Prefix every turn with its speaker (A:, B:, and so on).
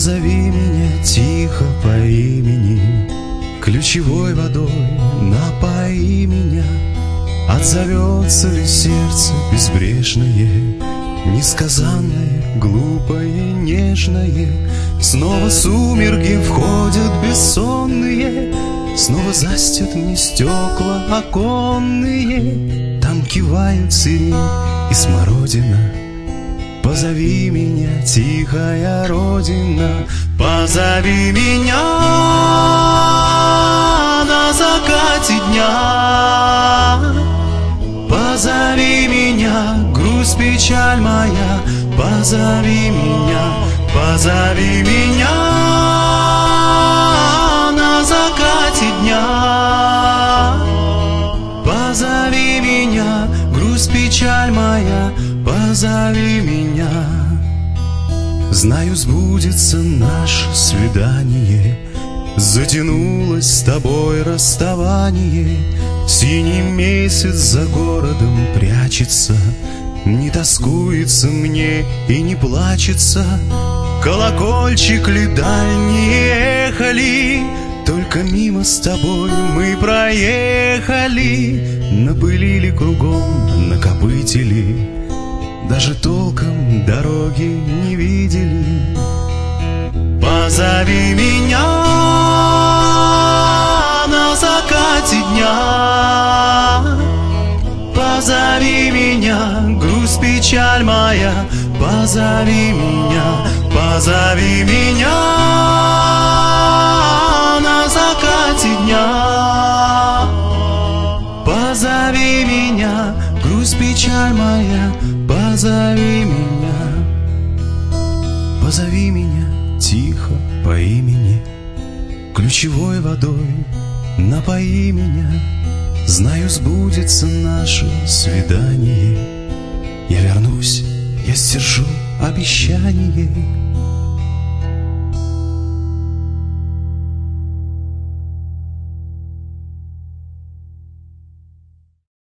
A: Позови меня тихо по имени, ключевой водой напои меня. Отзовется ли сердце безбрежное, несказанное, глупое, нежное? Снова сумерки входят бессонные, снова застят мне стекла оконные. Там кивают сирень и смородина. Позови меня, тихая родина, позови меня на закате дня. Позови меня, грусть, печаль моя, позови меня, позови меня на закате дня. Позови меня, грусть, печаль моя, позови меня. Знаю, сбудется наше свидание, затянулось с тобой расставание. Синий месяц за городом прячется, не тоскуется мне и не плачется. Колокольчик ли дальние ехали, только мимо с тобой мы проехали. Напылили кругом, накопытили, даже толком дороги не видели. Позови меня на закате дня. Позови меня, грусть, печаль моя, позови меня, позови меня на закате дня. Позови меня, грусть, печаль моя, позови меня. Позови меня тихо по имени, ключевой водой напои меня. Знаю, сбудется наше свидание. Я вернусь, я сдержу обещание.